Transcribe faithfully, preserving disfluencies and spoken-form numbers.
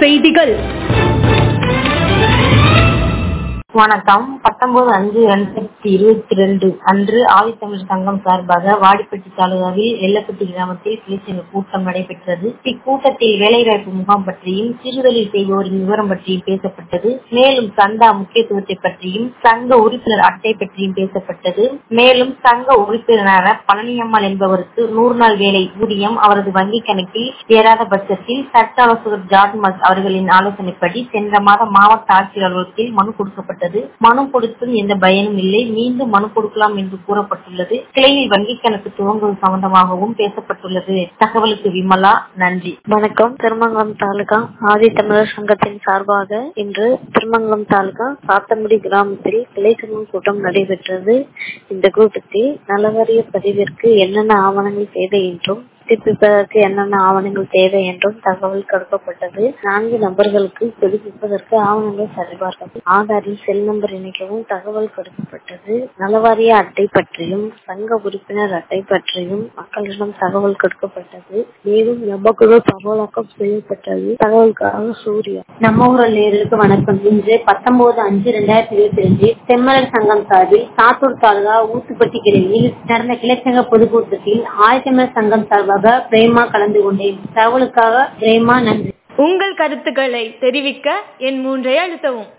செய்திகள். வணக்கம். பத்தொன்பது அஞ்சு இரண்டாயிரத்தி இருபத்தி ரெண்டு அன்று ஆதித்தமிழர் சங்கம் சார்பாக வாடிப்பட்டி தாலுகாவில் வெள்ளப்பட்டி கிராமத்தில் கிளைச்சங்க கூட்டம் நடைபெற்றது. இக்கூட்டத்தில் வேலைவாய்ப்பு முகாம் பற்றியும் சிறுதொழில் செய்வோரின் விவரம் பற்றியும் பேசப்பட்டது. மேலும் சந்தா முக்கியத்துவத்தை பற்றியும் சங்க உறுப்பினர் அட்டை பற்றியும் பேசப்பட்டது. மேலும் சங்க உறுப்பினரான பழனியம்மாள் என்பவருக்கு நூறு நாள் வேலை ஊதியம் அவரது வங்கி கணக்கில் ஏறாத பட்சத்தில் சட்ட ஆலோசகர் ஜார்ஜ் அவர்களின் ஆலோசனைப்படி சென்ற மாதம் மாவட்ட ஆட்சியர் அலுவலகத்தில் மனு கொடுக்கப்பட்டது. மனு கொடுத்தும் எந்த பயனும் இல்லை. மீண்டும் மனு கொடுக்கலாம் என்று கூறப்பட்டுள்ளது. கிளையில் வங்கி கணக்கு துவங்குவது சம்பந்தமாகவும் பேசப்பட்டுள்ளது. தகவலுக்கு விமலா. நன்றி. வணக்கம். திருமங்கலம் தாலுகா ஆதித்தமிழர் சங்கத்தின் சார்பாக இன்று திருமங்கலம் தாலுகா சாத்தங்குடி கிராமத்தில் கிளை சங்கம் கூட்டம் நடைபெற்றது. இந்த கூட்டத்தில் நலவாரிய பதிவிற்கு என்னென்ன ஆவணங்கள் தேவை என்றும் புதுப்பிப்பதற்கு என்னென்ன ஆவணங்கள் தேவை என்றும் தகவல் கொடுக்கப்பட்டது. நான்கு நபர்களுக்கு புதுப்பிப்பதற்கு ஆவணங்கள் சரிபார்க்கவும் ஆதாரில் செல் நம்பர் இணைக்கவும் தகவல் கொடுக்கப்பட்டது. நலவாரிய அட்டை பற்றியும் சங்க உறுப்பினர் அட்டை பற்றியும் மக்களிடம் தகவல் கொடுக்கப்பட்டது. மேலும் நபக்குழு தகவலாக்கம் செய்யப்பட்டது. தகவலுக்காக சூர்யா. நம்ம ஊரில் நேர்களுக்கு வணக்கம். இன்று பத்தொன்பது அஞ்சு இரண்டாயிரத்தி இருபத்தி ரெண்டு செம்மலர் சங்கம் சார்பில் சாத்தூர் தாலுகா ஊத்துப்பட்டி கிளையில் நடந்த கிளைச்சங்க பொதுக்கூட்டத்தில் ஆதித்தமிழர் சங்கம் சார்பாக பிரேமா கலந்து கொண்டேன். தகவலுக்காக பிரேமா. நன்றி. உங்கள் கருத்துக்களை தெரிவிக்க என் மூன்றை அழுத்தவும்.